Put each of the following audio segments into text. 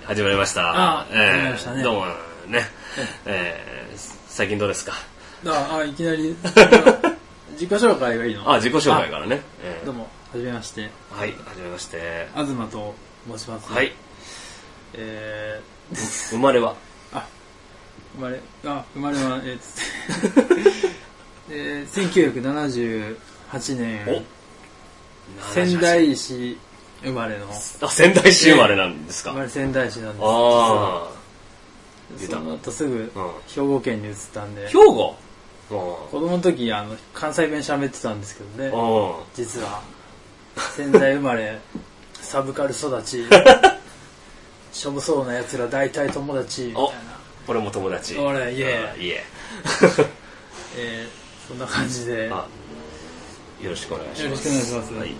始まりました。 始まりましたね。 どうもね、最近どうですか？ いきなり自己紹介がいいの？ 自己紹介からね。 どうも、はじめまして。 はい、はじめまして。 東と申します。 はい。生まれは？ 生まれは1978年仙台市生まれの。 仙台市生まれなんですか？ 生まれ仙台市なんです。その後すぐ兵庫県に移ったんで。 兵庫？ 子供の時関西弁喋ってたんですけどね。実は仙台生まれ、サブカル育ち、しょぼそうな奴ら大体友達みたいな。 俺も友達。 俺イエーそんな感じでよろしくお願いします。 よろしくお願いします。 はい。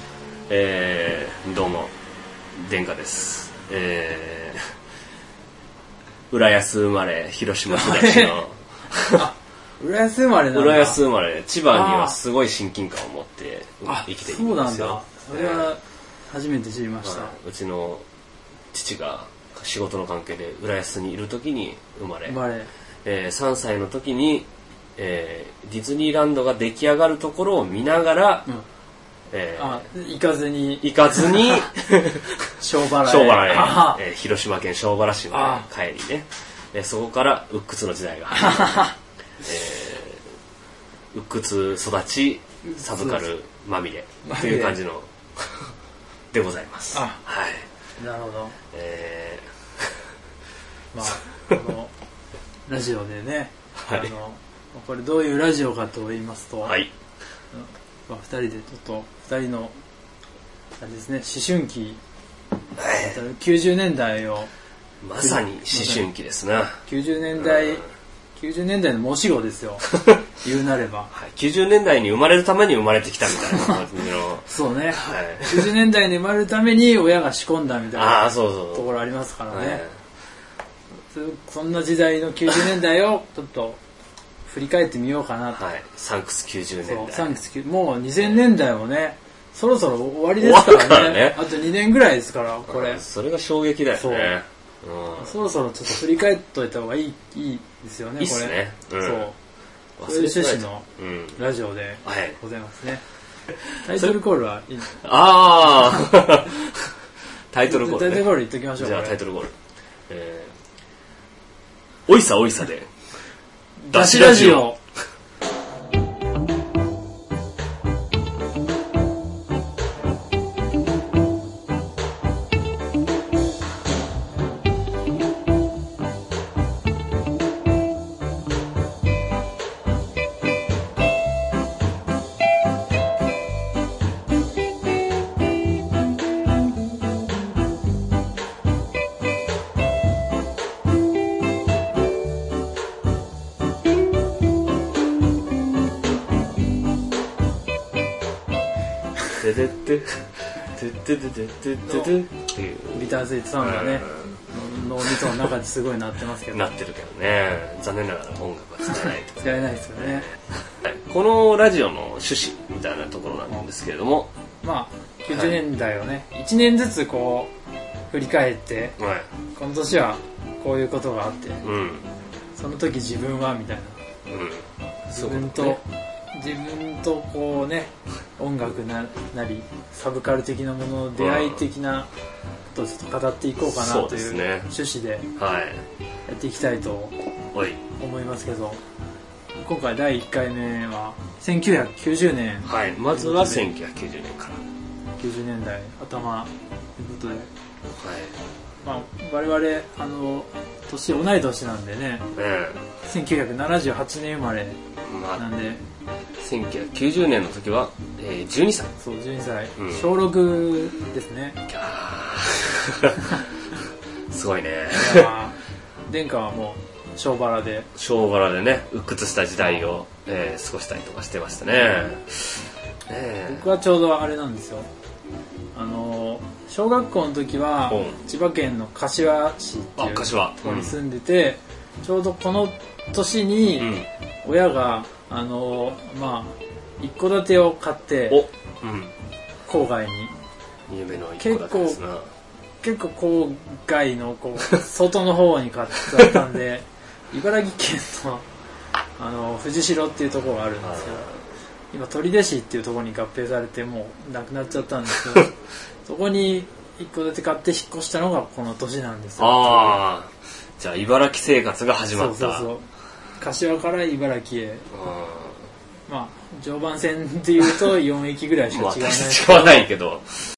どうも殿下です。浦安生まれ広島育ちの浦安生まれなんだ。 浦安生まれ、千葉にはすごい親近感を持って生きているんですよ。 そうなんだ。それは初めて知りました。 うちの父が仕事の関係で浦安にいる時に生まれ、3歳の時に、ディズニーランドが出来上がるところを見ながら、 行かずに小原へ、広島県小原市まで帰りね、そこから鬱屈の時代が始まる、鬱屈育ちサブカルまみれという感じのでございます。はい。 なるほど。このラジオでね、これどういうラジオかと言いますと、2人で2人のあれですね、思春期、90年代をまさに思春期ですな。 90年代の申し子ですよ。言うなれば、 90年代に生まれるために生まれてきたみたいな感じのそうね、90年代に生まれるために親が仕込んだみたいなところありますからね。そんな時代の90年代をちょっと振り返ってみようかなと。 サンクス90年代。 もう2000年代もね、そろそろ終わりですからね。あと2年ぐらいですから、これ。 それが衝撃だよね。 そろそろちょっと振り返っといた方がいいですよね、これ。 いいっすね。 そういう趣旨のラジオでございますね。タイトルコールはいい。 タイトルコール。 タイトルコール言っときましょう。 じゃあタイトルコール。おいさおいさで。だしラジオ。 ビタースイーツサウンドがね、脳みその中ですごい鳴ってますけど。 鳴ってるけどね、残念ながら音楽は使えないと。 使えないですよね。 このラジオの趣旨みたいなところなんですけれども、 90年代をね、1年ずつこう振り返って、この年はこういうことがあって、その時自分はみたいな、自分とこうね、音楽なりサブカル的なものの出会い的なことをちょっと語っていこうかなという趣旨でやっていきたいと思いますけど、今回第1回目は1990年、 まずは1990年から 90年代頭ということで、我々年同い年なんでね、1978年生まれなんで、 1990年の時は、12歳。 そう、12歳。小6ですね。 すごいね。 殿下はもう小原でね、鬱屈した時代を、過ごしたりとかしてましたね。 僕はちょうどあれなんですよ。小学校の時は千葉県の柏市っていうところに住んでて、ちょうどこの年に親が一戸建てを買って郊外に夢の一戸建てですな。 結構郊外のこう外の方に買ったんで茨城県の藤代っていうところがあるんですけど、今取手市っていうところに合併されてもうなくなっちゃったんですけどそこに一戸建て買って引っ越したのがこの年なんですよ。 ああ、じゃあ茨城生活が始まった。 そう柏から茨城へ、まあ常磐線でいうと4駅ぐらいしか違わない、 違わないけど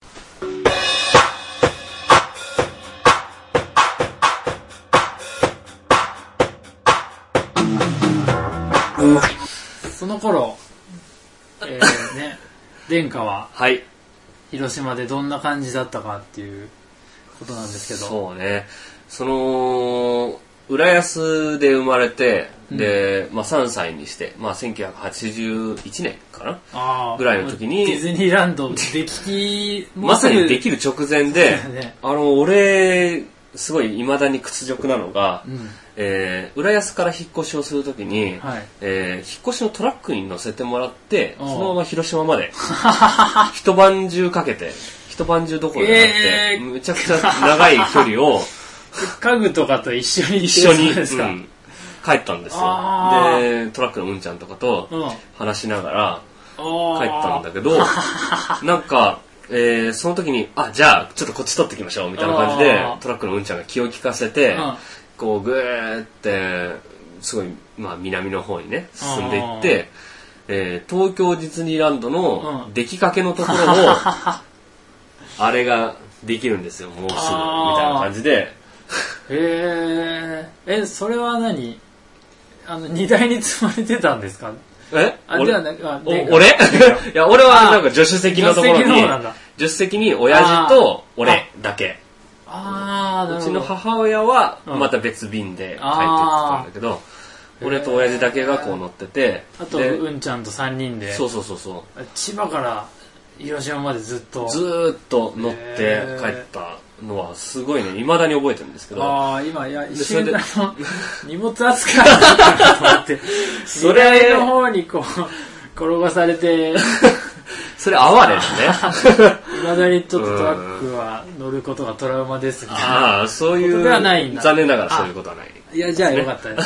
その頃ね、殿下は広島でどんな感じだったかっていうことなんですけど。 そうね、浦安で生まれて、で、まあ、3歳にして、まあ、1981年かなぐらいの時にディズニーランドできまさにできる直前で、ね、俺すごい未だに屈辱なのが、浦安から引っ越しをするときに、引っ越しのトラックに乗せてもらってそのまま広島まで一晩中かけて、一晩中どころじゃなくて、めちゃくちゃ長い距離を家具とかと一緒に帰ったんですよ。でトラックのうんちゃんとかと話しながら帰ったんだけどなんかその時にじゃあちょっとこっち取ってきましょうみたいな感じでトラックのうんちゃんが気を利かせてこうグーってすごい、まあ、南の方にね進んでいって、東京ディズニーランドの出来かけのところをあれができるんですよ、もうすぐみたいな感じで。 それは何荷台に積まれてたんですか？ 俺いや俺はなんか助手席のところに助手席に親父と俺だけ。うちの母親はまた別便で帰ってきたんだけど、俺と親父だけがこう乗ってて、 あとうんちゃんと3人でそう千葉から広島までずっと乗って帰ったのはすごいね、未だに覚えてるんですけど。 今一瞬荷物扱いだったと思ってそれの方にこう転がされてそれ哀れですね。 未だにちょっとトラックは乗ることがトラウマですみたいな。 そういうことではないんだ。 残念ながらそういうことはない。 いや、じゃあよかったです。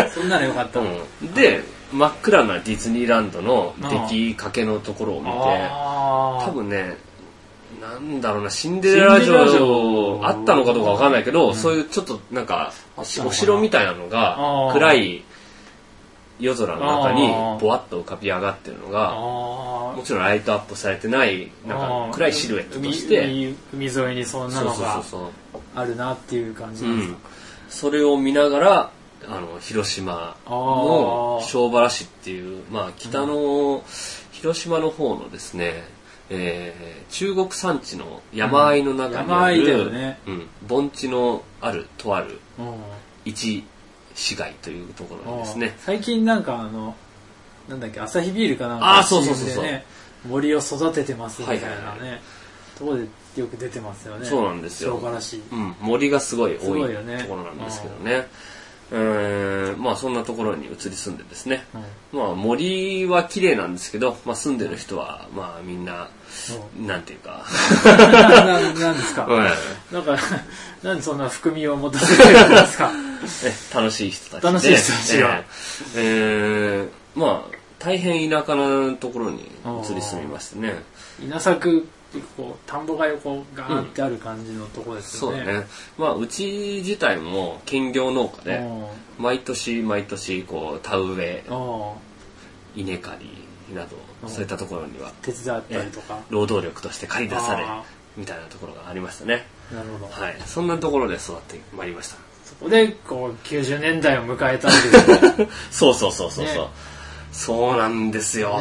そんなのよかった。 で、真っ暗なディズニーランドの出来かけのところを見て、多分ね、なんだろうな、シンデレラ城あったのかどうかわかんないけど、そういうちょっとなんかお城みたいなのが暗い夜空の中にボワッと浮かび上がってるのが、もちろんライトアップされてないなんか暗いシルエットとして海沿いにそんなのがあるなっていう感じなんですか。 それを見ながら広島の庄原市っていう、まあ、北の広島の方のですね、中国山地の山あいの中にある、盆地のあるとある一市街というところにですね、 最近なんかなんだっけ、アサヒビールかなんかそう森を育ててますみたいなね、ところでよく出てますよね。 そうなんですよ。 庄原市、 森がすごい多いところなんですけどね。まあそんなところに移り住んでですね、まあ森は綺麗なんですけど、まあ住んでる人はまあみんななんていうかなんですか、なんかなんでそんな含みを持たせてるんですか。 楽しい人たちで、楽しい人たちが、まあ大変田舎なところに移り住みましてね。 稲作こう田んぼが横ガーってある感じのところですよね。 そうね。まあうち自体も兼業農家で毎年こう田植え、稲刈りなどそういったところには手伝ったりとか労働力として借り出されみたいなところがありましたね。 なるほど。 はい。そんなところで育ってまいりました。 そこでこう90年代を迎えたわけですね。 そう。そうなんですよ。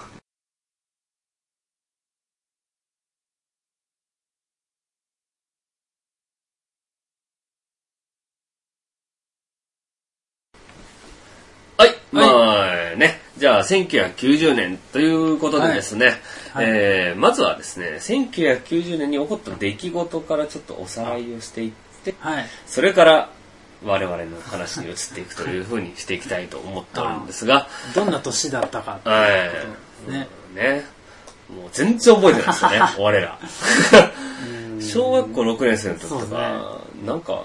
まあね、じゃあ1990年ということでですね、まずはですね、1990年に起こった出来事からちょっとおさらいをしていって、それから我々の話に移っていくというふうにしていきたいと思っておるんですが、 どんな年だったかっていうことですね。 もう全然覚えてないですよね、我ら。 小学校6年生の時とか、なんか、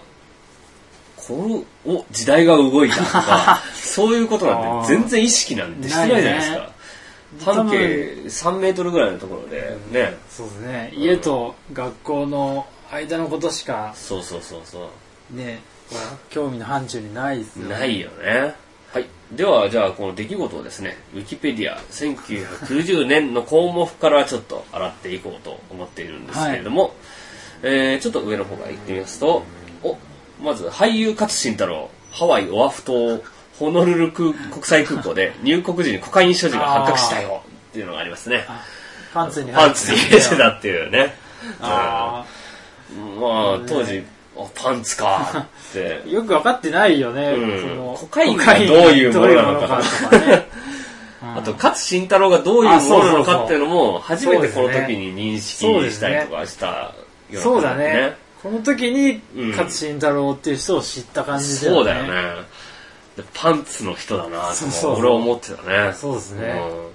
時代が動いたとか、そういうことなんて全然意識なんてしてないじゃないですか。半径3メートルぐらいのところでね。 そうですね。家と学校の間のことしか、 そう。 ね、興味の範疇にないですよね。 ないよね。はい。では、じゃあ、この出来事をですね、ウィキペディア1990年の項目からちょっと洗っていこうと思っているんですけれども、ちょっと上の方から行ってみますと、まず、俳優勝新太郎、ハワイオアフ島、ホノルル国際空港で入国時にコカイン所持が発覚したよっていうのがありますね。 パンツに入れてたっていうね。まあ、当時、パンツかって。 よく分かってないよね。 コカインがどういうものなのかとかね。あと、勝新太郎がどういうものなのかっていうのも、初めてこの時に認識したりとかしたような感じね。 そうだね。この時に、勝新太郎っていう人を知った感じだよね。 そうだよね。パンツの人だなと俺は思ってたね。 そうですね。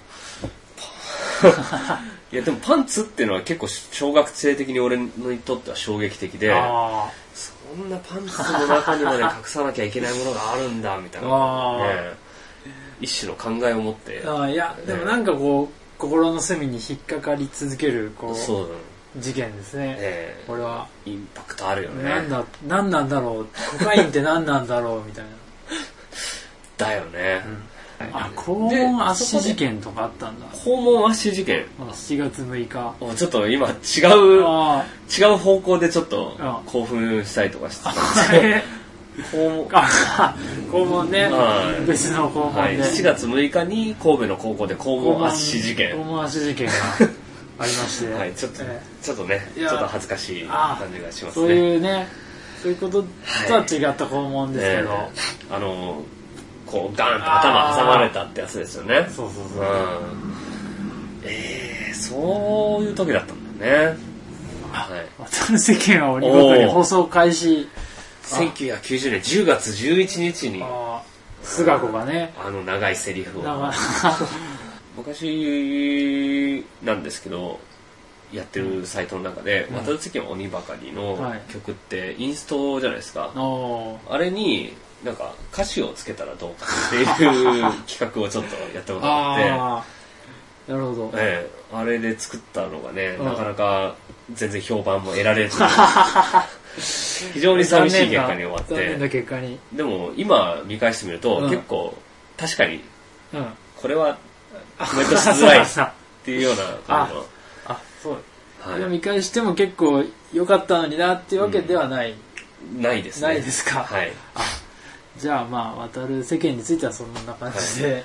いやでもパンツっていうのは結構小学生的に俺にとっては衝撃的で、そんなパンツの中にまで隠さなきゃいけないものがあるんだみたいな、一種の考えを持って。 いやでもなんかこう心の隅に引っかかり続ける事件ですね。これはインパクトあるよね。 なんなんだろう、コカインって何なんだろうみたいな。 だよね。 肛門圧死事件とかあったんだ。 肛門圧死事件。 7月6日。 ちょっと今違う方向でちょっと興奮したりとかしてたんですけど。 肛門ね。別の肛門で。 7月6日に神戸の高校で肛門圧死事件。 肛門圧死事件がありまして。 ちょっとね、ちょっと恥ずかしい感じがしますね。 そういうね、そういうこととは違った肛門ですけど。 こうガーンと頭挟まれたってやつですよね。 そう。 そういう時だったんだよね。 渡る世間は鬼ごとに放送開始。 1990年10月11日に菅子がね、 長いセリフを昔なんですけどやってるサイトの中で渡る世間は鬼ばかりの曲ってインストじゃないですか。あれになんか歌詞をつけたらどうかっていう企画をちょっとやったことがあって、 なるほど。 あれで作ったのがね、なかなか全然評判も得られず非常に寂しい結果に終わって、 残念な結果に。 でも今見返してみると、結構確かにこれはコメントしづらいっていうような感じの。 そう。今見返しても結構良かったのになっていうわけではない。 ないですね。 ないですか。 はい。 じゃあまあ渡る世間についてはそんな感じで、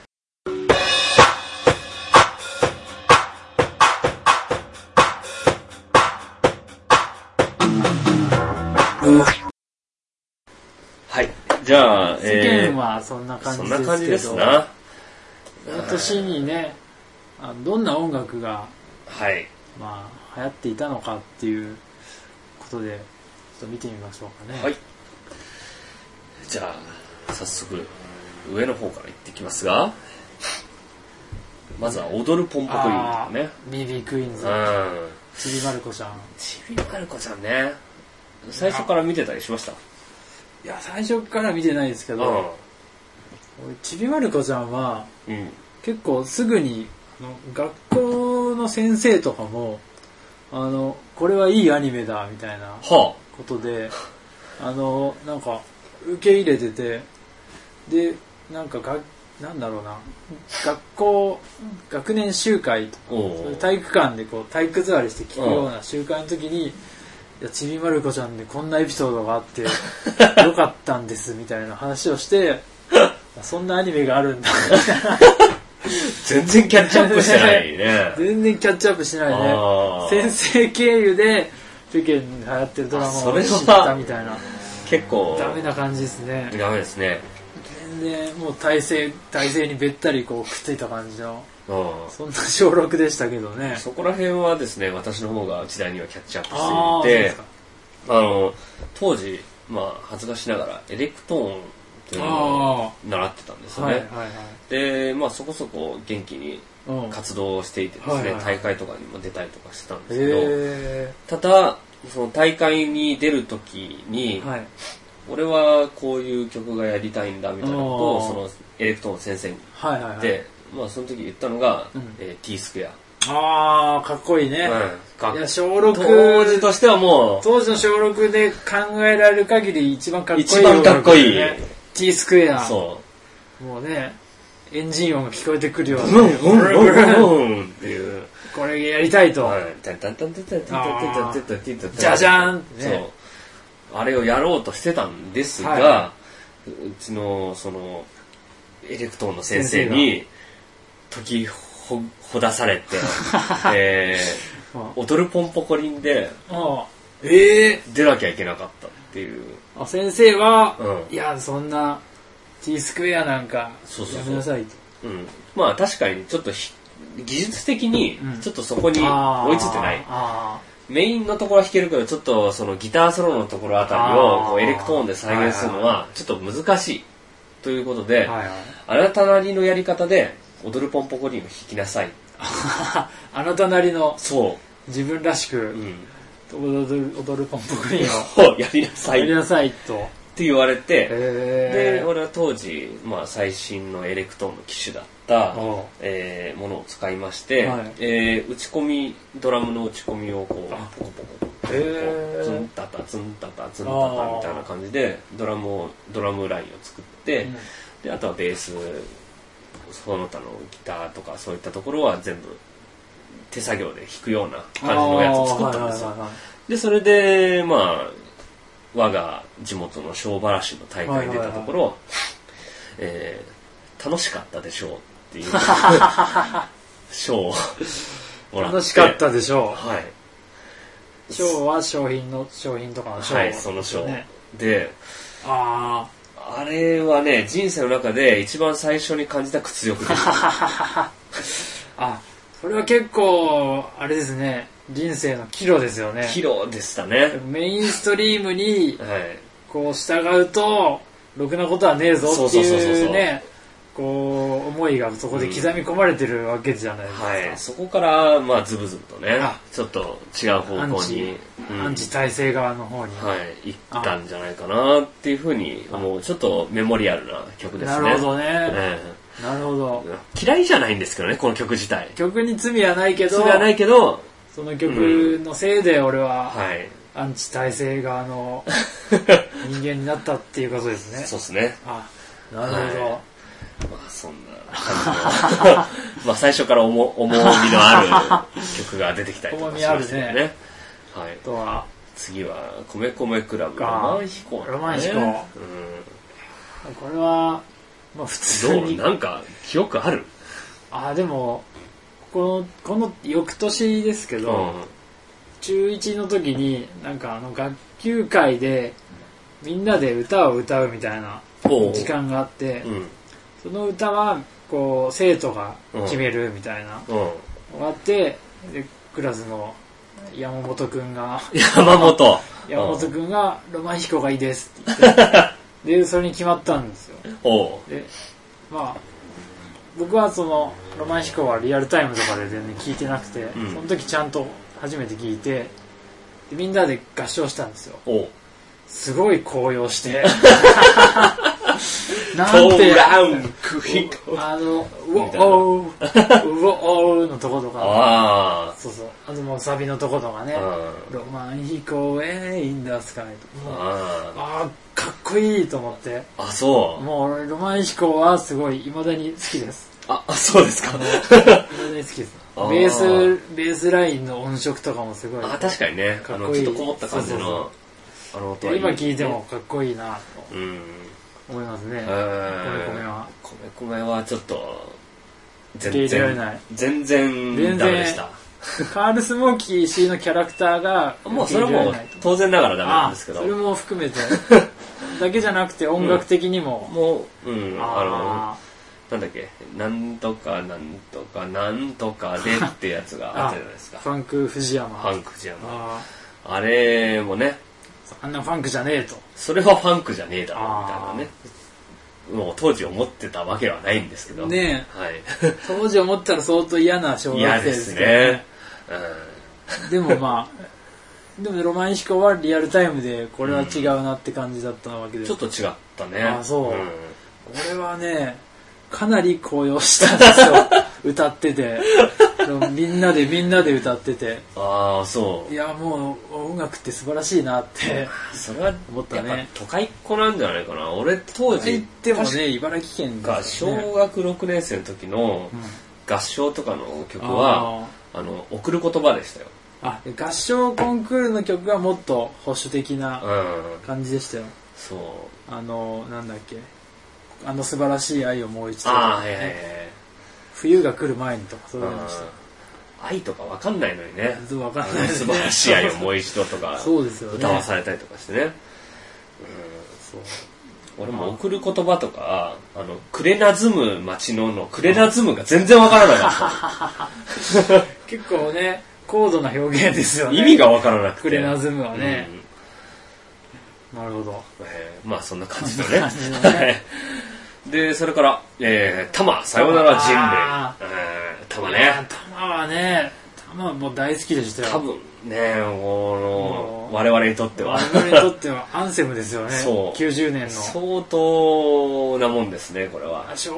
はい。じゃあ世間はそんな感じですけど、 そんな感じですな。 この年にね、どんな音楽がまあ流行っていたのかっていうことでちょっと見てみましょうかね。 はい。じゃあ早速上の方から行ってきますが、まずは踊るポンポコリンとかね。 BBクイーンズ、ちびまる子ちゃん。 ちびまる子ちゃんね。最初から見てたりしました？ いや最初から見てないですけど、ちびまる子ちゃんは、結構すぐに学校の先生とかもこれはいいアニメだみたいなことで、なんか受け入れてて、でなんかなんだろうな、学年集会とか体育館でこう体育座りして聞くような集会の時に、いやちびまる子ちゃんでこんなエピソードがあってよかったんですみたいな話をしてそんなアニメがあるんだみたいな全然キャッチアップしてないね。 全然キャッチアップしてないね。先生経由で世間に流行ってるドラマを知ったみたいな。 結構ダメな感じですね。 ダメですね。 全然もう体勢にべったりこうくっついた感じの、そんな小6でしたけどね。 そこら辺はですね、私の方が時代にはキャッチアップしていて、当時恥ずかしながらエレクトーンというのを習ってたんですよね。でそこそこ元気に活動をしていてですね、大会とかにも出たりとかしてたんですけど、ただその大会に出る時に、俺はこういう曲がやりたいんだみたいなことをそのエレクトーンの先生に言って、まあその時言ったのが、T スクエア。 ああ、かっこいいね。いや、小6。 当時としてはもう。 当時の小6で考えられる限り一番かっこいい。 一番かっこいい。 T スクエア。 そう。 もうね、エンジン音が聞こえてくるような。 っていう。 これやりたいと。 じゃじゃーん。 そう。あれをやろうとしてたんですが、うちの、その、エレクトーンの先生に、ほだされて、踊るポンポコリンで、出なきゃいけなかったっていう。 先生は、いや、そんな T スクエアなんかやめなさいと。 まあ確かにちょっと技術的にちょっとそこに追いついてない。メインのところは弾けるけど、ちょっとそのギターソロのところあたりをこうエレクトーンで再現するのはちょっと難しいということで、あなたなりのやり方で踊るポンポコリンを弾きなさい。 あなたなりの自分らしく踊るポンポコリンをやりなさい。 やりなさいと。 って言われて、で俺は当時、まあ、最新のエレクトーンの機種だったものを使いまして、打ち込みドラムの打ち込みをこうポコポコツンタタツンタタツンタタみたいな感じでドラムラインを作って、であとはベースその他のギターとかそういったところは全部手作業で弾くような感じのやつを作ったんですよ。でそれでまあ我が地元の小原市の大会に出たところ、楽しかったでしょうっていう賞をもらって。 楽しかったでしょう。 はい。 賞は商品とかの賞、 はい、その賞で、あれはね、人生の中で一番最初に感じた屈辱でした。 それは結構あれですね。人生の岐路ですよね。 岐路でしたね。 メインストリームにこう従うとろくなことはねえぞっていうね、こう思いがそこで刻み込まれてるわけじゃないですか。はい、 そこからまあズブズブとね、ちょっと違う方向にアンチ体制側の方に行ったんじゃないかなっていうふうに思う。ちょっとメモリアルな曲ですね。 なるほどね。なるほど。 嫌いじゃないんですけどね、この曲自体。 曲に罪はないけど。その曲のせいで俺は、アンチ体制側の人間になったっていうことですね。 そうですね。 なるほど。 まあそんな感じのまあ最初から重みのある曲が出てきたりとかしましたよね。はい。 あとは次は米米クラブロマン飛行。 ロマン飛行。これはまあ普通になんか記憶ある？ でもこの翌年ですけど、中1の時になんか学級会でみんなで歌を歌うみたいな時間があって、その歌はこう生徒が決めるみたいなのがあって、でクラスの山本くんがロマン飛行がいいですって言ってでそれに決まったんですよ。でまあ僕はそのロマン飛行はリアルタイムとかで全然聞いてなくて、その時ちゃんと初めて聞いてでみんなで合唱したんですよ。すごい高揚してなんてウォーのとことか、そうそう、あともうサビのとことかね、ロマン飛行へインダースカイとか、かっこいいと思って。もうロマン飛行はすごい未だに好きです。 そうですか。 未だに好きです。ベースラインの音色とかもすごい。 確かにね、ちょっとこもった感じの今聞いてもかっこいいなと思いますね。 米米はちょっと全然ダメでした。 カール・スモーキー氏のキャラクターがもうそれはもう当然ながらダメなんですけど、 それも含めてだけじゃなくて音楽的にもなんだっけ、なんとかなんとかなんとかでってやつがあったじゃないですか。 ファンク藤山。 あれもね、 あんなファンクじゃねえと。 それはファンクじゃねえだろみたいなね。 もう当時思ってたわけはないんですけどねえ、はい、 当時思ったら相当嫌な小学生ですけどね。でもまあでもロマンシコはリアルタイムでこれは違うなって感じだったわけで、 ちょっと違ったね。 あ、そう、俺はねかなり高揚したんですよ歌っててみんなで歌ってて、 ああそう、 いやもう音楽って素晴らしいなってそれは思ったね。都会っ子なんじゃないかな。俺当時行ってもね茨城県が小学6年生の時の合唱とかの曲は、送る言葉でしたよ。 あ、合唱コンクールの曲はもっと保守的な感じでしたよ。 そう、 なんだっけ、素晴らしい愛をもう一度、 はいはいはい、 冬が来る前にとかそういうのでした。 愛とか分かんないのにね、 分かんないですね、 素晴らしい愛をもう一度とかそうですよね、 歌わされたりとかしてね、そう俺も送る言葉とかクレナズム町のクレナズムが全然分からなかった結構ね高度な表現ですよね、 意味が分からなくて、 クレナズムはね、なるほど、 まあそんな感じだねでそれからタマさよなら人類、タマね、 タマはね、タマはもう大好きでしたよ。 多分ね我々にとってはアンセムですよね。 そう 90年の相当なもんですねこれは。 小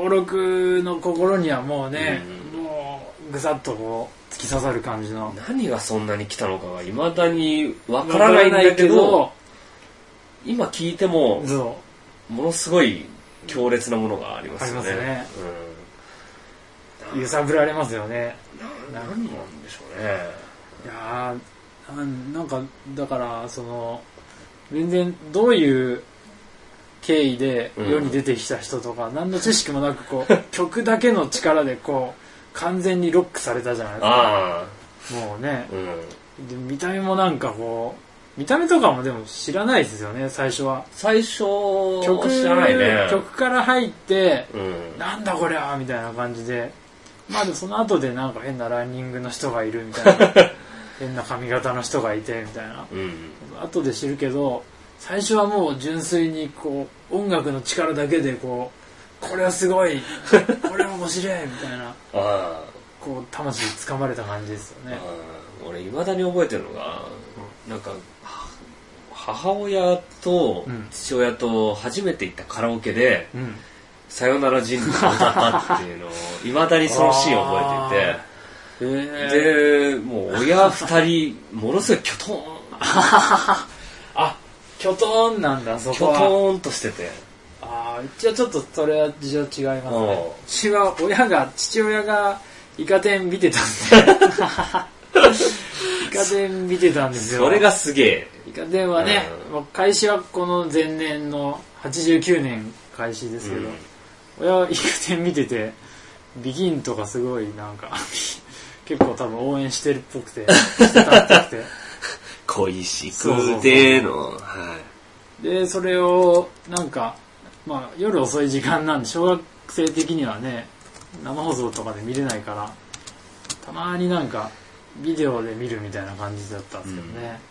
6の心にはもうね、もうぐさっとこう突き刺さる感じの、 何がそんなに来たのかがいまだにわからないんだけど、今聞いてもものすごい強烈なものがありますよね。ありますね、 揺さぶられますよね。 何なんでしょうね。 いやなんかだから全然どういう経緯で世に出てきた人とか、何の知識もなくこう曲だけの力でこう完全にロックされたじゃないですか。もうね、で見た目もなんかこう見た目とかもでも知らないですよね最初は。 最初知らないね。 曲から入って、なんだこりゃみたいな感じで、まあでもその後でなんか変なランニングの人がいるみたいな変な髪型の人がいてみたいな、後で知るけど、最初はもう純粋にこう音楽の力だけでこれはすごいこれは面白いみたいなこう魂つかまれた感じですよね。 俺未だに覚えてるのが、なんか母親と父親と初めて行ったカラオケで、さよなら人類を歌ったっていうのを未だにそのシーンを覚えていて、でもう親2人ものすごいキョトーンあ、キョトーンなんだ、そこはキョトーンとしてて、 うちはちょっとそれは事情違いますね。うちは父親がイカ天見てたんでイカ天見てたんですよ。 それがすげえ。 イカ天はね、開始はこの前年の89年開始ですけど、親はイカ天見てて、ビギンとかすごいなんか結構多分応援してるっぽくて、してたっぽくて恋しくての、 でそれをなんかまあ夜遅い時間なんで小学生的にはね生放送とかで見れないから、たまになんかビデオで見るみたいな感じだったんですけどね。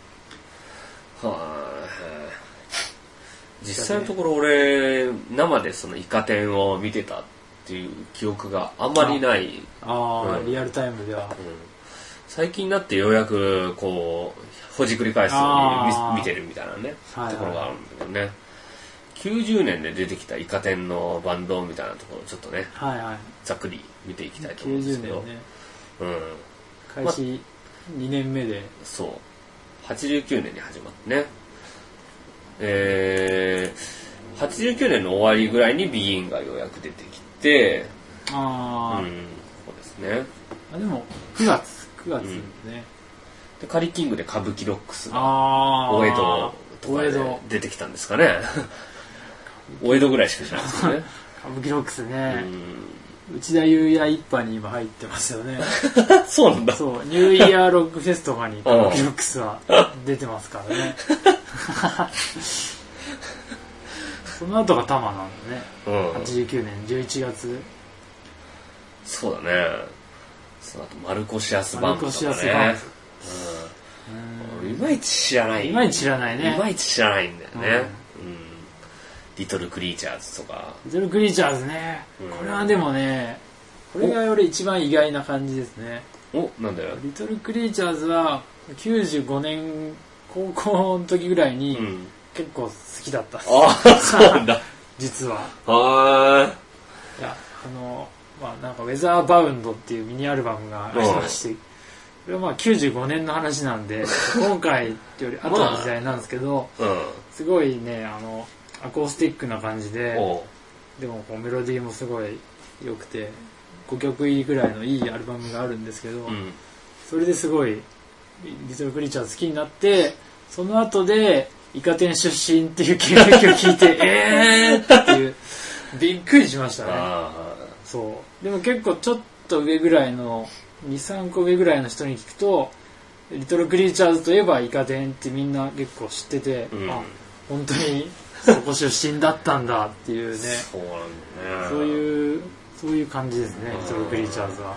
実際のところ俺生でそのイカ天を見てたっていう記憶があんまりない。 リアルタイムでは、 最近になってようやくこうほじくり返すように見てるみたいなね、ところがあるんだけどね。90年で出てきたイカ天のバンドみたいなところをちょっとね、ざっくり見ていきたいと思うんですけど、 90年ね、開始2年目で、 そう89年に始まってね、89年の終わりぐらいにビギンがようやく出てきて、そうですね。 でも9月ですね。 でカリキングで歌舞伎ロックスが大江戸とかで出てきたんですかね。大江戸ぐらいしか知らないですよね。 歌舞伎ロックスね。内田裕也一派に今入ってますよね。 そうなんだ。 そう、ニューイヤーロックフェスとかに歌舞伎ロックスは出てますからね。その後がタマなんだね。89年11月。 そうだね。その後マルコシアスバンドとかね。いまいち知らない。 いまいち知らないね。 いまいち知らないんだよね。 リトルクリーチャーズとか。 リトルクリーチャーズね、これはでもね、これが俺一番意外な感じですね。 なんだよ。 リトルクリーチャーズは95年高校の時ぐらいに結構好きだったっす。 そうなんだ。 実は。 いや、なんかウェザーバウンドっていうミニアルバムがありまして、これは95年の話なんで、今回より後の時代なんですけど、すごいね、アコースティックな感じで、でもこうメロディーもすごい良くて、5曲入りぐらいのいいアルバムがあるんですけど、それですごいリトルクリーチャーズ好きになって、その後でイカ天出身っていう経歴を聞いてっていうびっくりしましたね。そうでも結構ちょっと上ぐらいの 2,3 個上ぐらいの人に聞くと、リトルクリーチャーズといえばイカ天ってみんな結構知ってて、本当にそこ出身だったんだっていうね。 そうなんだね。 そういう感じですね、リトルクリーチャーズは。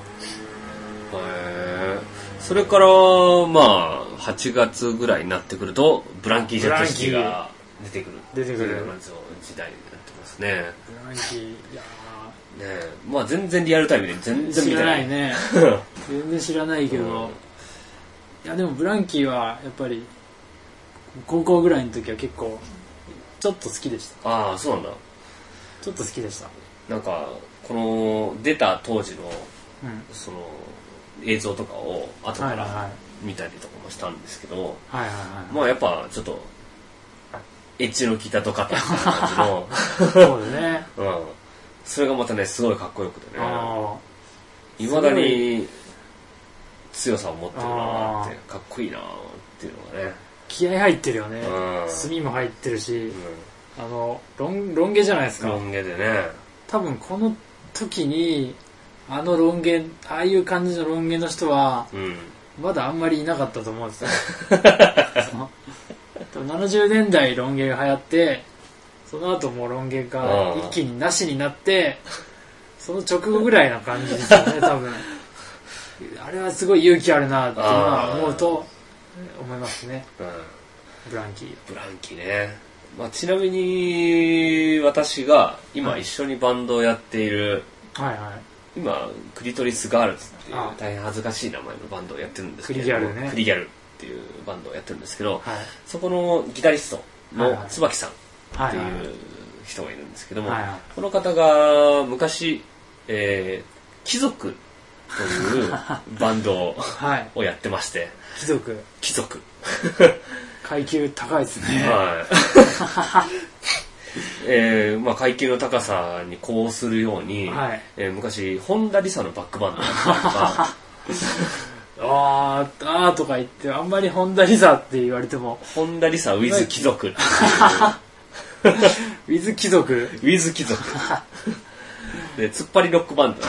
それから8月ぐらいになってくるとブランキー・ジェット・シティが出てくる時代になってますね。 ブランキー、いやね、全然リアルタイムで全然見てないね。全然知らないけど、いやでもブランキーはやっぱり高校ぐらいの時は結構ちょっと好きでした。 そうなんだ。 ちょっと好きでした。 なんかこの出た当時の、その映像とかを後から見たりとかもしたんですけど、やっぱちょっとエッジの効いたドカッとした感じのそうだね。 それがまたねすごいかっこよくてね、未だに強さを持ってるなってかっこいいなっていうのがね。 気合入ってるよね。墨も入ってるし、ロン毛じゃないですか。 ロン毛でね。 多分この時にロン毛、ああいう感じのロン毛の人は、まだあんまりいなかったと思うんですよ。70年代ロン毛が流行って、その後もうロン毛が一気になしになって、その直後ぐらいな感じですよね、多分。あれはすごい勇気あるなっていうのは思うと思いますね。ブランキーね。ちなみに私が今一緒にバンドをやっている、今クリトリスガールズっていう大変恥ずかしい名前のバンドをやってるんですけど、クリギャルっていうバンドをやってるんですけど、そこのギタリストの椿さんっていう人がいるんですけども、この方が昔、貴族というバンドをやってまして、貴族階級高いですね。 階級の高さにこうするように、昔本田理沙のバックバンドだったりとか言って、あんまり本田理沙って言われても、 本田理沙 with 貴族っていう with 貴族で突っ張りロックバンド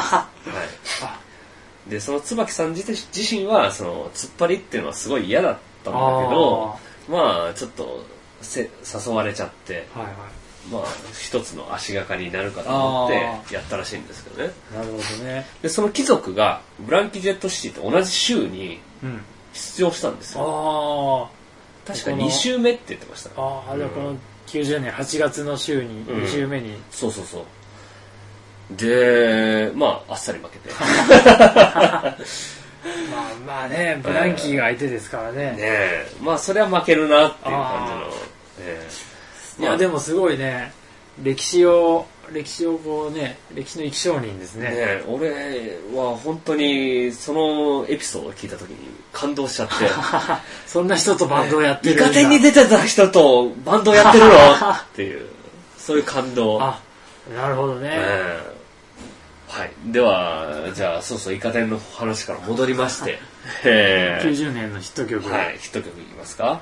で、その椿さん自身はその突っ張りっていうのはすごい嫌だったんだけど、ちょっと誘われちゃって、一つの足がかりになるかと思ってやったらしいんですけどね。 なるほどね。 で、その貴族がブランキー・ジェット・シティと同じ週に出場したんですよ。確か2週目って言ってました。 じゃあこの90年8月の週に2週目に。 そう。で、あっさり負けて。 ね、ブランキーが相手ですからね。 それは負けるなっていう感じの。 でもすごいね、歴史をこうね、歴史の生き証人ですね。 俺は本当にそのエピソードを聞いた時に感動しちゃって。 そんな人とバンドをやってるんだ。 イカ天に出てた人とバンドをやってるのっていう、そういう感動。 なるほどね。 では、じゃあ、イカ天の話から戻りまして。 90年のヒット曲。 ヒット曲いきますか。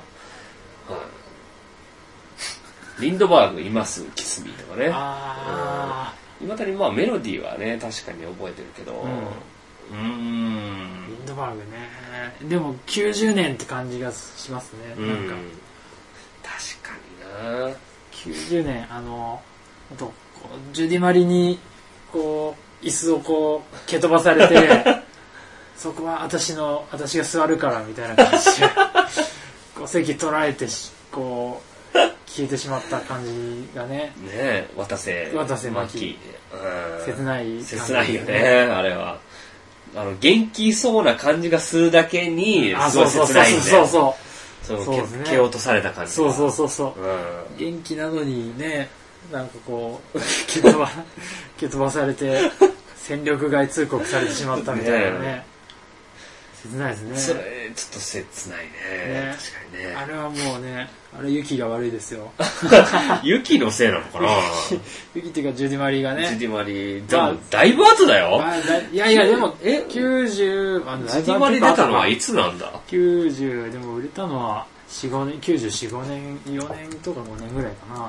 リンドバーグ、います、キスミーとかね。いまだにメロディーはね、確かに覚えてるけど。 リンドバーグね。でも90年って感じがしますね。なんか。 確かにな。 90年、ジュディマリに、椅子を蹴飛ばされてそこは私が座るからみたいな感じで席取られて消えてしまった感じがね。 ねえ、渡瀬真希。 切ない。 切ないよね、あれは。元気そうな感じがするだけに、すごい切ないんで。蹴落とされた感じ。 そう。元気なのにね、なんかこう、蹴飛ばされて、戦力外通告されてしまったみたいなね。切ないですね。 それ、ちょっと切ないね。確かにね。 あれはもうね、あれユキが悪いですよ。 ユキのせいなのかな。 ユキっていうかジュディマリがね。 ジュディマリ、でもだいぶ後だよ。 いやでも、90、ジュディマリ出たのはいつなんだ ?90、でも売れたのは4、5年、94、5年、4年とか5年ぐらいかな。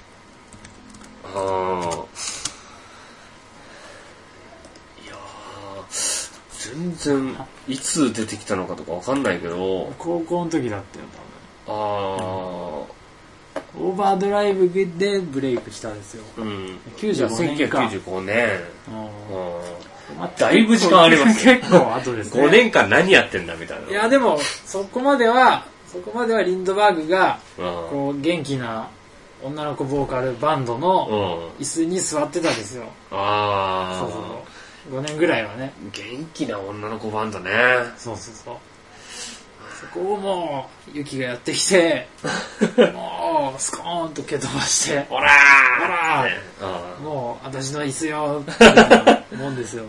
全然いつ出てきたのかとかわかんないけど、 高校の時だったよ多分。 オーバードライブでブレイクしたんですよ。95年か。 1995年。だいぶ時間あります。 結構後ですね。 5年間何やってんだみたいな。 いやでもそこまではリンドバーグがこう元気な女の子ボーカルバンドの椅子に座ってたんですよ。5年ぐらいはね。 元気な女の子バンドね。 そう。そこをもうユキがやってきて、もうスコーンと蹴飛ばして、 オラーもう私の椅子よっていうもんですよ。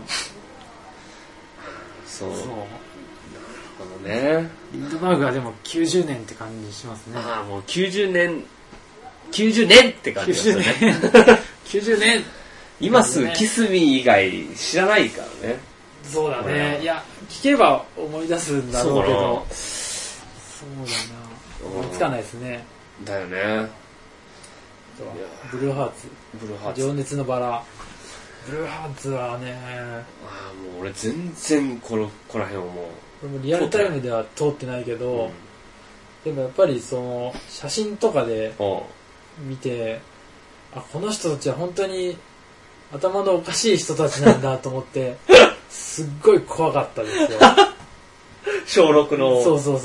そう。なるほどね。 リンドバーグはでも90年って感じしますね。 もう90年って感じですよね。 90年今すぐキスミー以外知らないからね。 そうだね。いや、聞けば思い出すんだろうけど、そうだな。思いつかないですね。 だよね。 ブルーハーツ。情熱のバラ。ブルーハーツはね。 もう俺全然この辺をもう。 これもリアルタイムでは通ってないけど、でもやっぱりその写真とかで見て、この人たちは本当に頭のおかしい人たちなんだと思ってすっごい怖かったですよ。 小6のそうやっ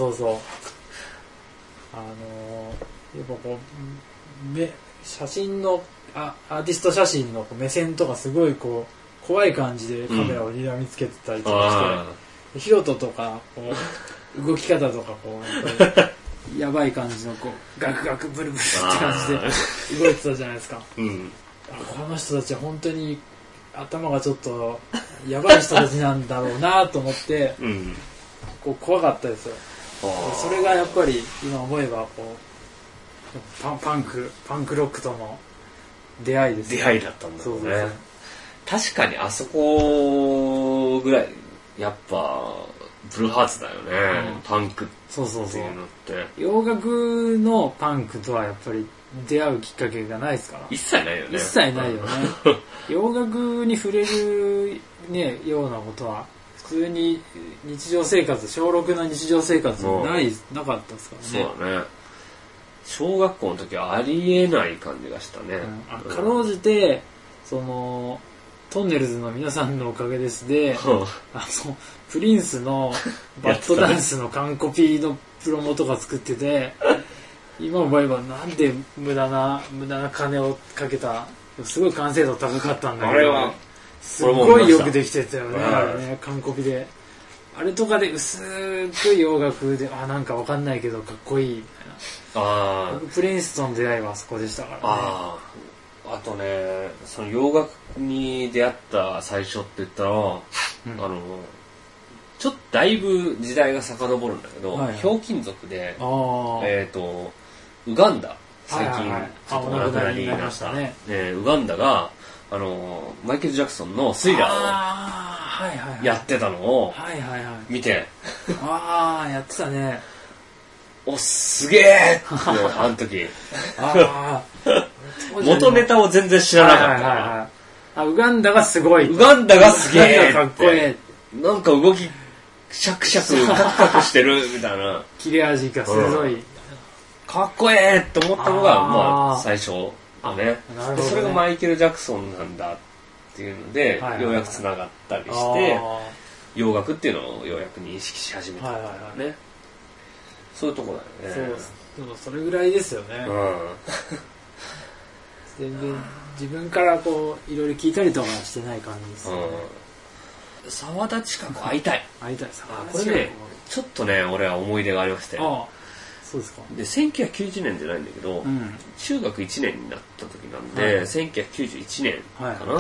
ぱこう写真のアーティスト写真の目線とかすごいこう怖い感じでカメラを睨みつけてたりとかして、ヒロトとかこう動き方とかこうやっぱりやばい感じのこうガクガクブルブルって感じで動いてたじゃないですか。この人たちは本当に頭がちょっとやばい人たちなんだろうなと思って、こう怖かったですよ。それがやっぱり今思えばこうパンクロックとの出会いですね。出会いだったんだろうね。確かにあそこぐらいやっぱブルーハーツだよね。パンクっていうのって。 洋楽のパンクとはやっぱり出会うきっかけがないですから。 一切ないよね。 一切ないよね。洋楽に触れるねようなことは普通に日常生活、小6の日常生活もなかったですからね。 そうだね。小学校の時はありえない感じがしたね。 かろうじてそのトンネルズの皆さんのおかげですで、プリンスのバッドダンスの完コピのプロモとか作ってて、今思えばなんで無駄な金をかけた、すごい完成度高かったんだけど、 あれはすごいよくできてたよね、あれね、完コピで。あれとかで薄く洋楽で、なんかわかんないけどかっこいいみたいな。僕プリンスとの出会いはあそこでしたからね。 あとね、その洋楽に出会った最初って言ったら、ちょっとだいぶ時代が遡るんだけど、ひょうきん族で、ウガンダ、最近ちょっとお亡くなりになりましたね。ウガンダがマイケル・ジャクソンのスリラーをやってたのを見て、 やってたね。 すげえってあの時。元ネタを全然知らなかったから。 ウガンダがすごい。 ウガンダがすげえ。 かっこいい。 なんか動きシャクシャクカクカクしてるみたいな。 切れ味が鋭い。 かっこええって思ったのが最初だね。それがマイケル・ジャクソンなんだっていうので、ようやくつながったりして、洋楽っていうのをようやく認識し始めたんだよね。 そういうとこだよね。 それぐらいですよね。全然自分からこういろいろ聞いたりとかしてない感じですよね。 沢田千佳子会いたい。 会いたい。 これね、ちょっとね、俺は思い出がありまして。 そうですか。 で、1990年じゃないんだけど、中学1年になった時なんで、1991年かな。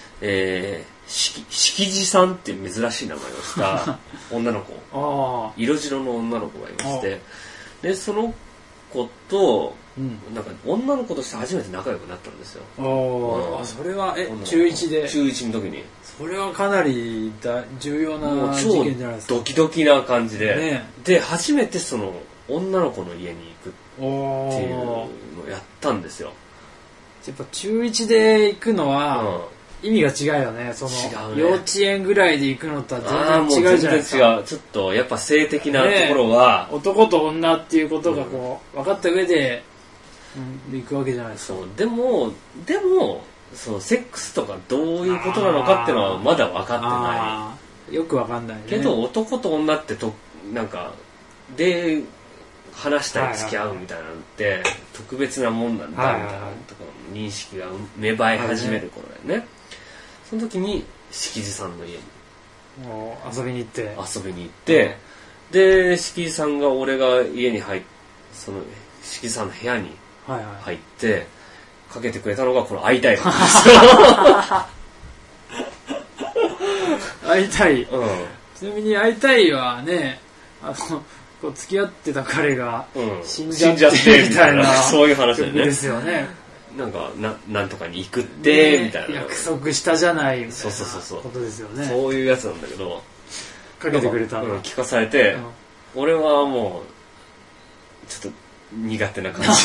敷地さんっていう珍しい名前をした女の子、色白の女の子がいまして、で、その子と、なんか女の子として初めて仲良くなったんですよ。 それは中1で。 中1の時に。 それはかなり重要な事件じゃないですか。 ドキドキな感じで、で初めてその女の子の家に行くっていうのをやったんですよ。 やっぱ中1で行くのは意味が違うよね。その幼稚園ぐらいで行くのとは全然違うじゃないですか。 全然違う。ちょっとやっぱ性的なところは、 男と女っていうことがこう分かった上で行くわけじゃないですか。 でもそうセックスとかどういうことなのかっていうのはまだ分かってない。 よく分かんないね。 けど男と女ってなんかで話したり付き合うみたいなのって特別なもんなんだみたいなところの認識が芽生え始める頃だよね。その時に敷地さんの家に遊びに行って、 で敷地さんが俺が家にその敷地さんの部屋に入ってかけてくれたのがこの会いたいなんですよ。 会いたい。ちなみに会いたいはね、こう付き合ってた彼が死んじゃってみたいなそういう話だよね。 ですよね。 なんかなんとかに行くってみたいな。 約束したじゃないみたいなそうことですよね。 そういうやつなんだけど、 かけてくれたの。 聞かされて、俺はもうちょっと苦手な感じ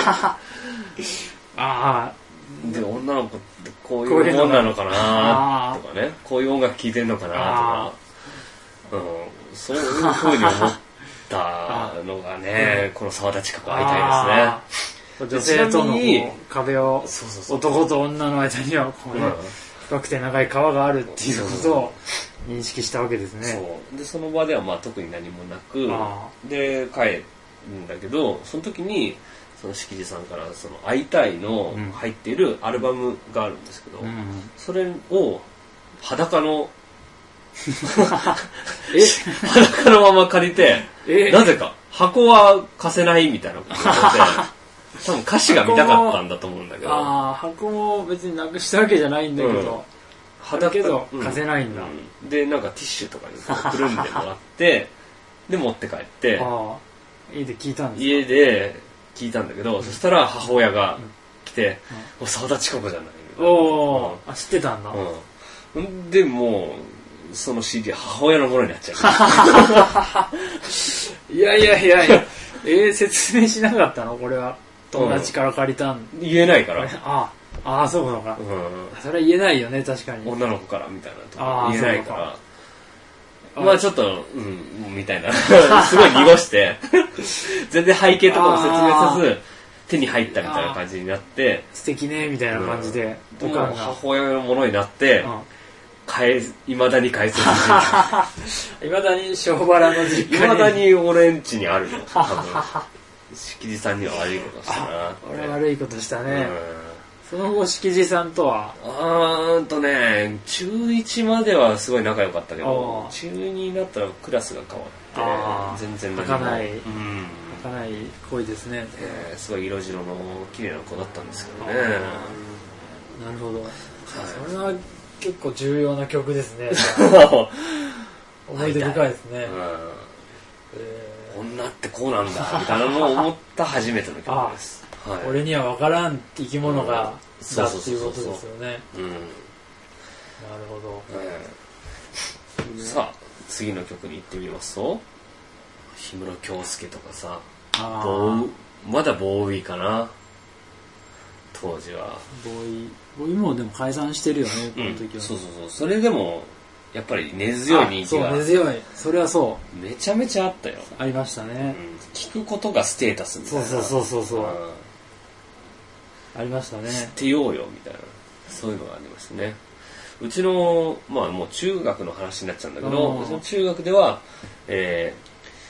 で。で女の子ってこういうもんなのかなとかね、こういう音楽聴いてんのかなとか、そういう風に思ったのがね、この沢田千佳子会いたいですね。 女性との壁を男と女の間にはこうね、深くて長い川があるっていうことを認識したわけですね。 でその場ではまあ特に何もなくで帰るんだけど、その時にその敷地さんからその会いたいの入っているアルバムがあるんですけど、それを裸の裸のまま借りて、なぜか箱は貸せないみたいなことで多分歌詞が見たかったんだと思うんだけど、 箱も別になくしたわけじゃないんだけど、だけど貸せないんだ。 でなんかティッシュとかにくるんでもらってで持って帰って家で聞いたんですか？ 家で聞いたんだけど、そしたら母親が来て「沢田千佳子じゃない」 知ってたんだ。 でもうその CD 母親のものになっちゃう。 いや説明しなかったのこれは友達から借りたん。 言えないから。 そうなのか。それは言えないよね、確かに。 女の子からみたいなとか言えないから。まあちょっとみたいなすごい濁して全然背景とかも説明さず手に入ったみたいな感じになって、 素敵ねみたいな感じで、 母親のものになっていまだに返せる。 いまだに小原の実家にいまだに俺ん家にあるよ。多分敷地さんには悪いことしたな。 俺悪いことしたね。その後敷地さんとは中1まではすごい仲良かったけど、中2になったらクラスが変わって全然儚い恋ですね。 すごい色白の綺麗な子だったんですけどね。 なるほど。それは結構重要な曲ですね。思い出深いですね。 女ってこうなんだみたいなのを思った初めての曲です。 俺には分からん生き物がだっていうことですよね。なるほど。さあ次の曲に行ってみますと、氷室京介とかさ、まだボーイかな当時は。 ボーイもでも解散してるよねこの時は。 そうそれでもやっぱり根強い人気が。 根強い。それはそう。 めちゃめちゃあったよ。 ありましたね。 聞くことがステータスみたいな。 そう。ありましたね。 知ってようよみたいな、そういうのがありましたね。うちのもう中学の話になっちゃうんだけど、うちの中学では、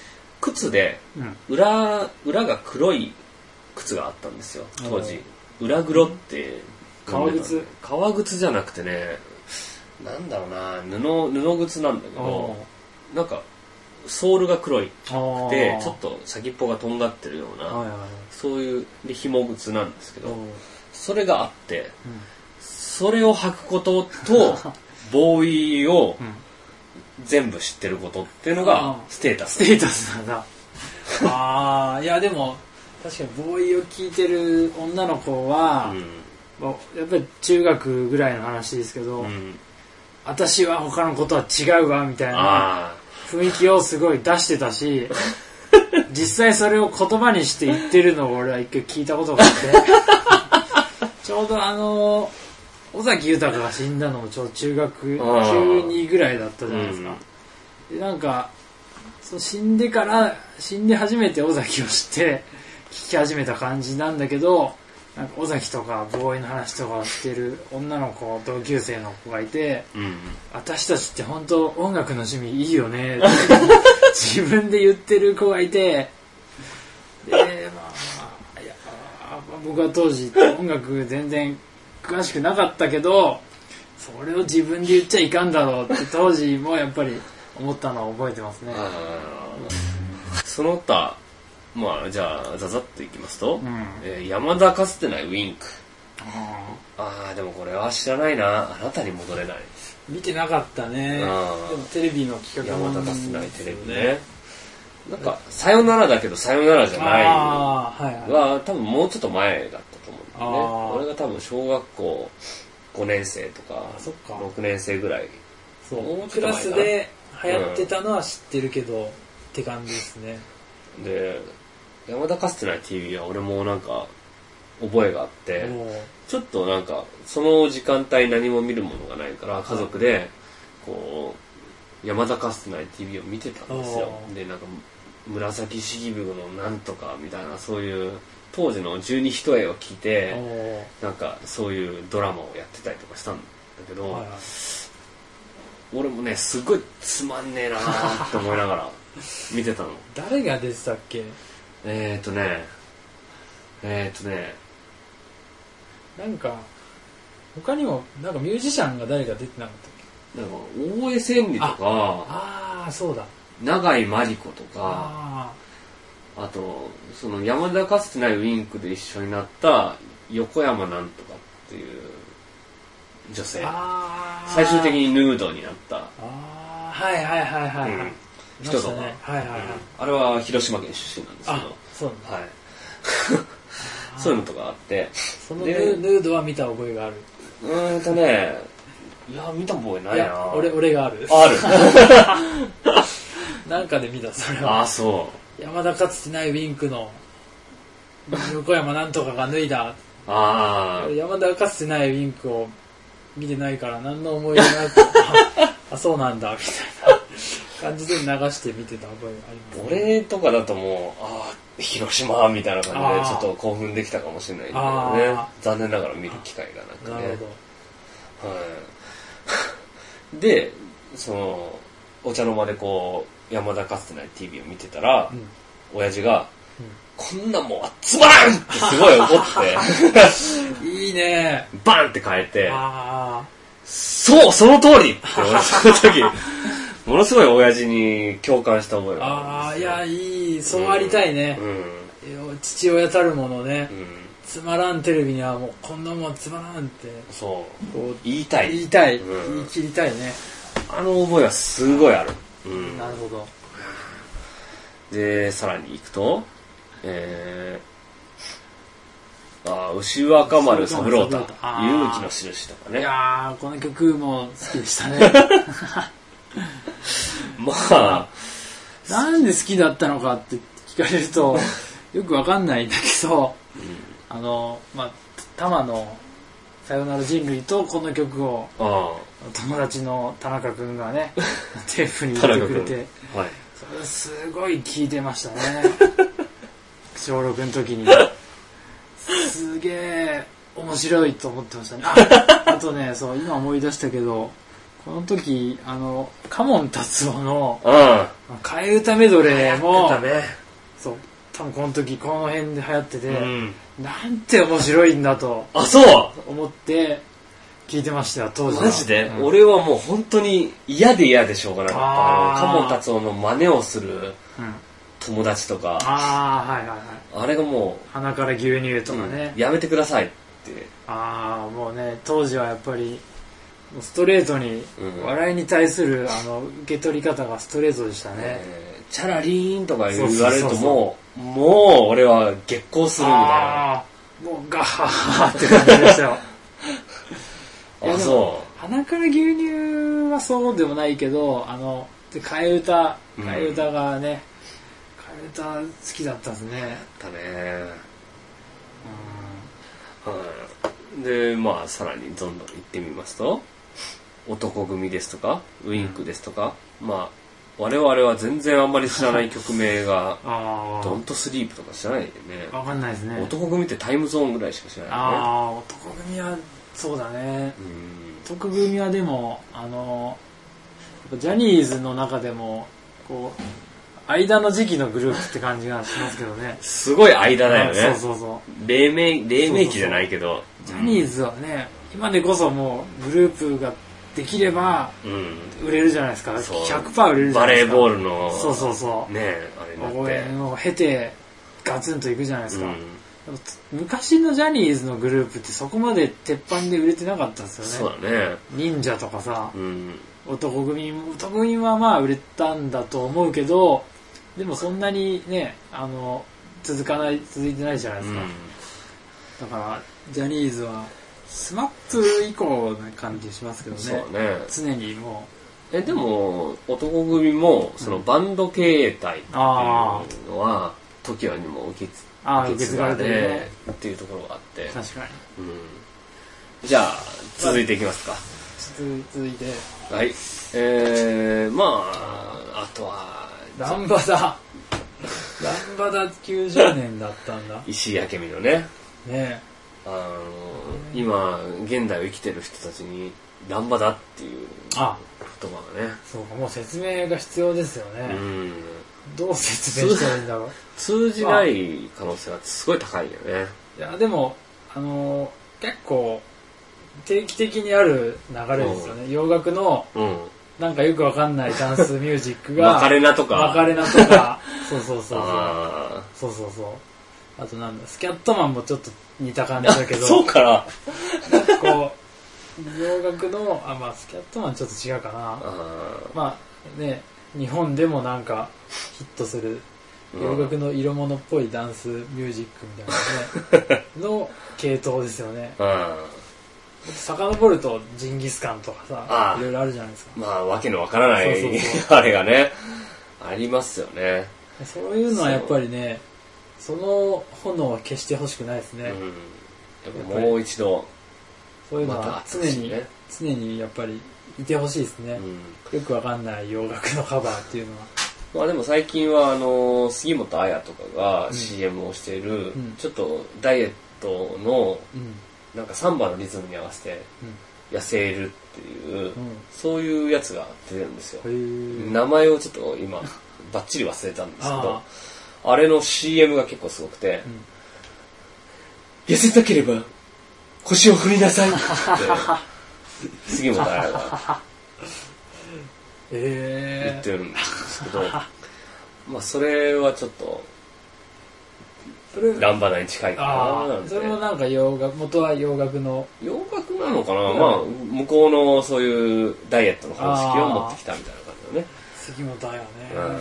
靴で、裏が黒い靴があったんですよ当時。裏黒って革靴じゃなくてね、なんだろうな、布靴なんだけど、なんかソールが黒いくてちょっと先っぽがとんがってるような、そういうで紐靴なんですけど、それがあって、それを履くこととボーイを全部知ってることっていうのがステータスなんだ。いやでも確かにボーイを聞いてる女の子は、やっぱり中学ぐらいの話ですけど、私は他のことは違うわみたいな雰囲気をすごい出してたし、実際それを言葉にして言ってるのを俺は一回聞いたことがあってちょうど尾崎豊が死んだのもちょうど中学中2ぐらいだったじゃないですか。でなんか死んで初めて尾崎を知って聞き始めた感じなんだけど、なんか尾崎とかボーイの話とかをしてる女の子、同級生の子がいて、私たちって本当音楽の趣味いいよねって自分で言ってる子がいて、で僕は当時音楽全然詳しくなかったけど、それを自分で言っちゃいかんだろうって当時もやっぱり思ったのを覚えてますね。 その他じゃあザザッといきますと、山田かつてないウィンク。でもこれは知らないな。あなたに戻れない。 見てなかったね。でもテレビの企画も山田かつてないテレビね。なんかさよならだけどさよならじゃないは多分もうちょっと前だったと思うんだよね。俺が多分小学校5年生とか6年生ぐらい。 クラスで流行ってたのは知ってるけど、って感じですね。 で山田かつてない TV は俺もなんか覚えがあって、ちょっとなんかその時間帯何も見るものがないから家族でこう山田かつてない TV を見てたんですよ。でなんか紫式部のなんとかみたいな、そういう当時の十二一重を聞いてなんかそういうドラマをやってたりとかしたんだけど、俺もねすごいつまんねえなーって思いながら見てたの。 誰が出てたっけ？なんか他にもなんかミュージシャンが誰が出てなかったっけ？なんか大江千里とか、 そうだ、 永井真理子とか、あとその山田かつてないウィンクで一緒になった横山なんとかっていう女性、最終的にヌードになった人とか、あれは広島県出身なんですけど、そういうのとかあって、 そのヌードは見た覚えがある。 いや見た覚えないな。 俺がある。なんかで見た、それは。 そう。 山田かつてないウィンクの横山なんとかが脱いだ。山田かつてないウィンクを見てないから何の思い出なくそうなんだみたいな感じで流して見てた覚えがあります、 俺とかだともう広島みたいな感じでちょっと興奮できたかもしれないんだけどね。残念ながら見る機会がなくね。 なるほど。でそのお茶の間でこう山田かつてない TV を見てたら、親父が、こんなもんつまらんってすごい怒っていいねバンって変えて、その通りって俺その時ものすごい親父に共感した覚えがあるんですよ。 いやいい、そうありたいね、父親たるものね、つまらんテレビにはもうこんなもんつまらんって言いたい、 言い切りたいね。 あの覚えはすごいある。 なるほど。 でさらに行くと牛若丸三郎太、勇気の印とかね。 いやーこの曲も好きでしたねなんで好きだったのかって聞かれるとよくわかんないんだけど、玉のさよなら人類とこの曲を友達の田中君がねテープに入れてくれて、それすごい聴いてましたね小6の時に。すげえ面白いと思ってましたね。あとね、今思い出したけど、 この時カモン達夫の替え歌メドレーもそう多分この時この辺で流行ってて、なんて面白いんだと思って聞いてましたよ当時は。 マジで、俺はもう本当に嫌でしょうがなかった。カモン達夫の真似をする友達とか、あれがもう鼻から牛乳とかね、 やめてくださいって。 もうね当時はやっぱりストレートに、笑いに対する受け取り方がストレートでしたね。 チャラリーンとか言われるともう俺は激高するみたいな。 もうガッハッハって感じでしたよ。 そう。 鼻から牛乳はそうでもないけど、替え歌がね、替え歌好きだったですね。 だね。で、まあさらにどんどん行ってみますと、男組ですとか、ウインクですとか、まあ我々は全然あんまり知らない曲名がドントスリープとか知らないよね。 わかんないですね。 男組ってタイムゾーンぐらいしか知らないよね。 男組はそうだね。男組はでもジャニーズの中でもこう間の時期のグループって感じがしますけどね。 すごい間だよね。 そう黎明期じゃないけど、 ジャニーズはね今でこそもうグループができれば売れるじゃないですか。100% 売れるじゃないですか。バレーボールのねあれ応援を経てガツンといくじゃないですか。昔のジャニーズのグループってそこまで鉄板で売れてなかったんですよね。 そうだね。 忍者とかさ、男組はまあ売れたんだと思うけど、でもそんなにね続いてないじゃないですか。だからジャニーズはスマップ以降な感じしますけどね。 そうね。 常にもう。でも男組もそのバンド形態っていうのは時はにも受け継がれてっていうところがあって。 確かに。 じゃあ続いていきますか。 続いて。 はい。まああとはランバダ90年だったんだ。 石井明美のね。 ね今現代を生きてる人たちにランバダっていう言葉がね。 そうか、もう説明が必要ですよね。どう説明したらいいんだろう。 通じない可能性がすごい高いよね。 いやでも結構定期的にある流れですよね。洋楽のなんかよくわかんないダンスミュージックがマカレナとかそうあとなんだスキャットマンもちょっと似た感じだけどそうかななんかこう洋楽のまあスキャットマンちょっと違うかな。まあね日本でもなんかヒットする洋楽の色物っぽいダンスミュージックみたいなねの系統ですよね。遡るとジンギスカンとかさいろいろあるじゃないですか。 まあわけのわからないあれがねありますよね。 そういうのはやっぱりねその炎は消してほしくないですね。 もう一度そういうのは常にやっぱりいてほしいですね。よくわかんない洋楽のカバーっていうのは。 まあでも最近は杉本彩とかが CM をしているちょっとダイエットのなんかサンバのリズムに合わせて痩せるっていうそういうやつが出てるんですよ。名前をちょっと今バッチリ忘れたんですけどあれの CM が結構すごくて痩せたければ腰を振りなさいって杉本彩が言ってるんですけどまあそれはちょっとランバダに近いかななんて。 それもなんか元は洋楽なのかな。まあ向こうのそういうダイエットの方式を持ってきたみたいな感じだね。 杉本彩ね。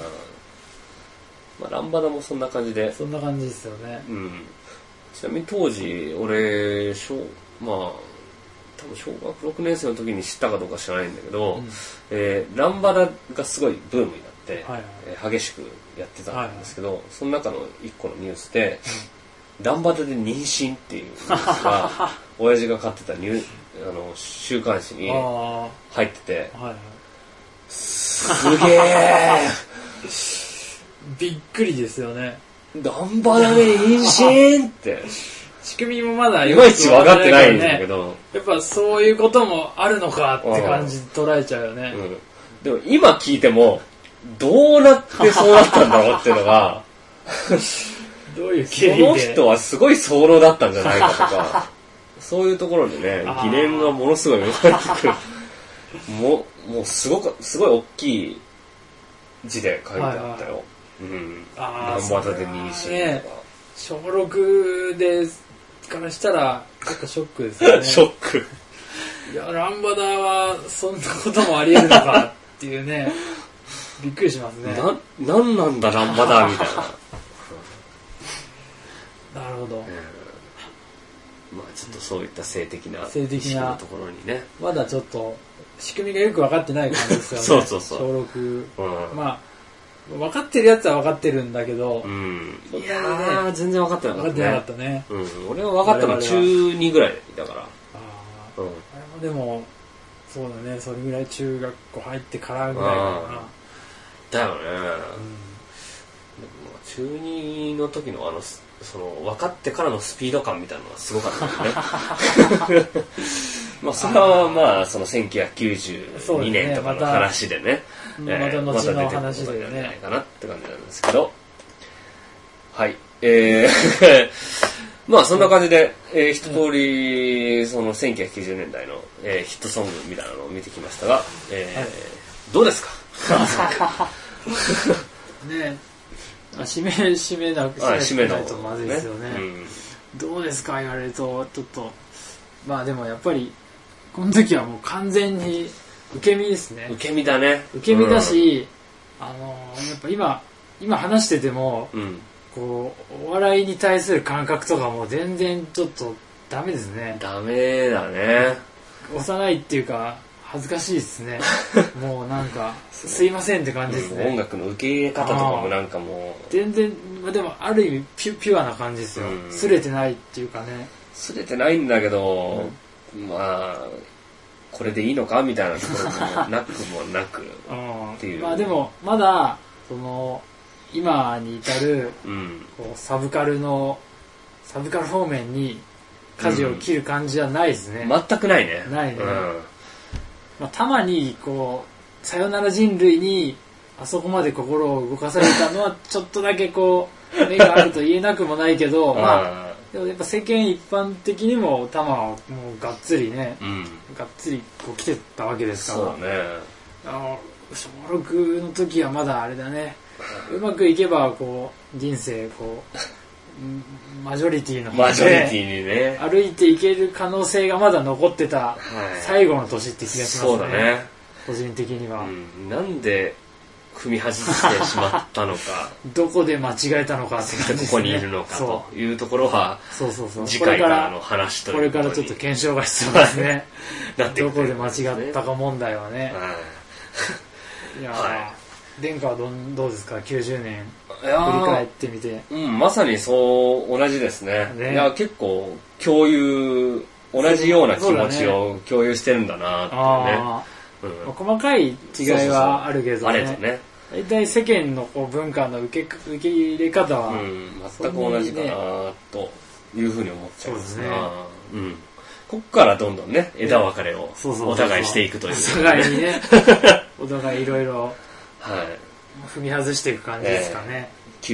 まあランバダもそんな感じで。 そんな感じですよね。 ちなみに当時俺まあ多分小学6年生の時に知ったかどうか知らないんだけど、ランバダがすごいブームになって、激しくやってたんですけど、その中の一個のニュースで、ランバダで妊娠っていうニュースが親父が買ってた週刊誌に入ってて、すげえびっくりですよね。 ランバダで妊娠って仕組みもまだいまいち分かってないんだけど、 やっぱそういうこともあるのかって感じで捉えちゃうよね。 でも今聞いても、どうなってそうなったんだろうっていうのが、 どういう経緯でその人はすごい早漏だったんじゃないかとか、そういうところでね、疑念がものすごい生まれてくる。もうすごい大きい字で書いてあったよ。ランバダで妊娠とか。 小6でからしたら結構ショックですよね。 ショック。 いや、ランバダはそんなこともあり得るのかっていうね、びっくりしますね。 なんなんだランバダみたいな。 なるほど。 まあちょっとそういった性的なところにね。 まだちょっと仕組みがよく分かってない感じですよね。 そう。 小6。まあ分かってるやつは分かってるんだけど、 いやー全然分かってなかったね。 分かってなかったね。 俺は分かったのは中2ぐらいだから。 でもそうだね、それぐらい中学校入ってからぐらいかな。 だよね。中2の時のその分かってからのスピード感みたいなのがすごかったよね。まあそれはまあその1992年とかの話でね。 また後の話でね。 ないかなって感じなんですけど。はい。まあそんな感じで、一通りその1990年代の、ヒットソングみたいなのを見てきましたが、どうですか？ ねえ、締めないとまずいですよね。どうですか言われるとちょっと、まあでもやっぱりこの時はもう完全に受け身ですね。 受け身だね。 受け身だし、やっぱ今話してても、こうお笑いに対する感覚とかも全然ちょっとダメですね。 ダメだね。 幼いっていうか恥ずかしいですね。もうなんかすいませんって感じですね。 音楽の受け入れ方とかもなんかもう全然、でもある意味ピュアな感じですよ。すれてないっていうかね。 すれてないんだけど、まあこれでいいのかみたいなところもなくもなくっていう。 まあでもまだその今に至る、こうサブカル方面に舵を切る感じはないですね。 全くないね。 ないね。まあ、たまにこうさよなら人類にあそこまで心を動かされたのはちょっとだけこう目があると言えなくもないけど、まあでもやっぱ世間一般的にもタマはもうがっつりね、がっつりこう来てたわけですから。 そうね。 小6の時はまだあれだね。うまくいけばこう人生こうマジョリティの方で歩いていける可能性がまだ残ってた最後の年って気がしますね。 そうだね。 個人的には。 なんで踏み外してしまったのかどこで間違えたのかって感じですね。 ここにいるのかというところは次回からの話というこれからちょっと検証が必要ですね。どこで間違ったか問題はね。いや殿下はどうですか90年振り返ってみて。 まさにそう同じですね。いや結構同じような気持ちを共有してるんだなってね。 細かい違いはあるけどね。 大体世間の文化の受け入れ方は全く同じかなというふうに思っちゃいますね。ここからどんどんね枝分かれをお互いしていくという。 お互いにね、お互いいろいろ踏み外していく感じですかね。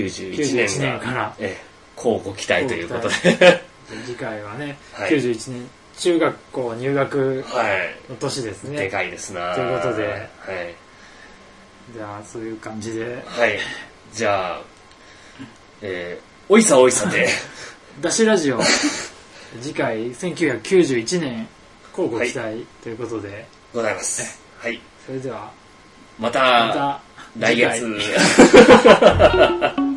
91年から交互期待ということで。 次回はね、91年中学校入学の年ですね。 でかいですな。 ということで、じゃあそういう感じで。 じゃあ、おいさおいさで。 ダッシュラジオ。次回1991年交互期待ということでございます。 それではまた来月。